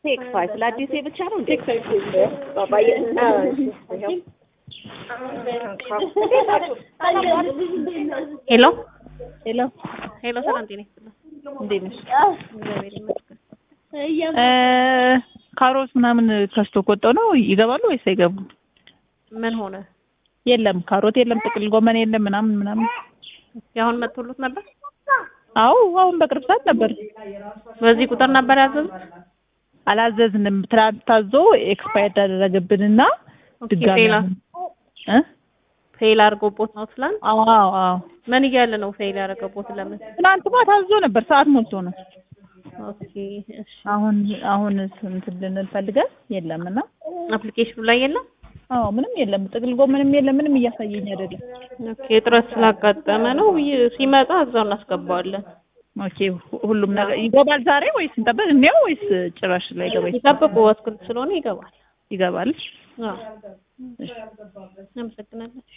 ቴክ 5 ለአዲስ ብቻ ነው እንዴ? ቴክ 5 ባባዬ ሄሎ ሄሎ ሄሎ፣ ሰላም ጤና ይስጥልኝ። እንዴት ነሽ? እግዚአብሔር ይመስገን። ካሮት ምናምን ከስቶ ቆጠው ነው ይገባሉ ወይስ አይገቡም? ምን ሆነ? የለም ካሮት የለም፣ ጥቅል ጎመን የለም ምናምን። ያሁን መጥቶሉት ነበር? አዎ አሁን በቅርብ ሰዓት ነበር። በዚህ ቁጥር ነበር ያዘዙት? አላዘዝንም። ትናንት ታዞ ኤክስፓየርድ አደረገብንና ድጋሚ ፌል አድርጎቦት ነው ትላንት? አዎ። ምን እያለ ነው ፌል ያደረገቦት? ለምን? ትናንትማ ታዞ ነበር፣ ሰዓት ሞልቶ ነው። ኦኬ እሺ። አሁን ስንት ልንፈልገን የለምና አፕሊኬሽኑ ላይ የለም? አዎ ምንም የለም፣ ጥቅል ጎመንም የለም፣ ምንም እያሳየኝ አይደለም። ኦኬ እጥረት ስላጋጠመ ነው። ሲመጣ እዛው እናስገባዋለን። ኦኬ ሁሉም ነገር ይገባል ዛሬ ወይስ እንጠብቅ ነው ወይስ ጭራሽ ላይ ገባ? ይጠብቁ፣ አትክልት ስለሆነ ይገባል። ይገባል። አዎ። አመሰግናለሁ።